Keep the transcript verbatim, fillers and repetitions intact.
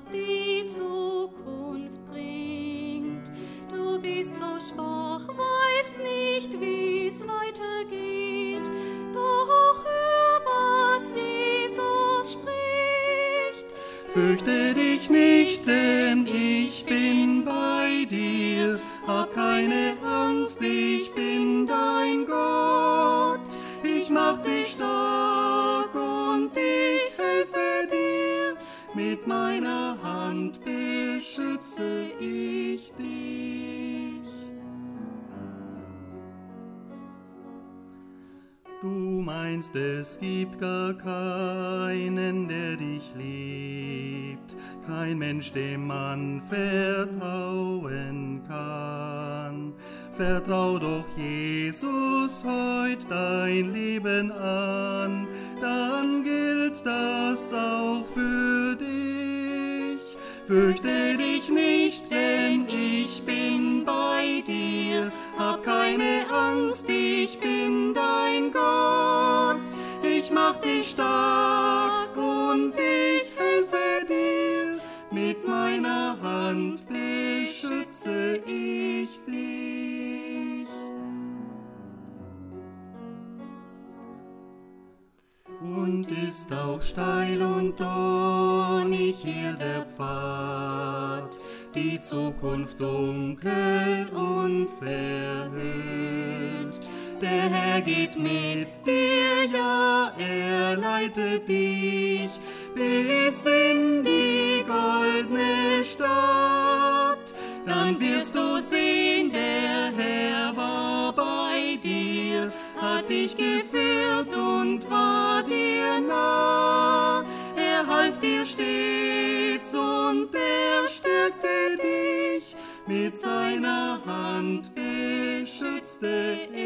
was die Zukunft bringt. Du bist so schwach, weißt nicht, wie's weitergeht. Doch hör, was Jesus spricht. Fürchte dich nicht, denn ich bin bei dir. Hab keine Angst, ich bin dein Gott. Ich mach dich stark und ich helfe dir. Mit meiner Hand beschütze ich dich. Du meinst, es gibt gar keinen, der dich liebt, kein Mensch, dem man vertrauen kann. Vertrau doch Jesus heut dein Leben an, dann gilt das auch für dich. Fürchte dich nicht, denn ich bin bei dir. Hab keine Angst, ich bin dein Gott. Ich mach dich stark und ich helfe dir. Mit meiner Hand beschütze ich dich. Und ist auch steil und dornig hier der Pfad, die Zukunft dunkel und verhüllt. Der Herr geht mit dir, ja, er leitet dich bis in die goldene Stadt. Dann wirst du sehen, der Herr war bei dir, hat dich geführt und war dir nah. Er half dir stets und er stärkte dich, mit seiner Hand beschützte er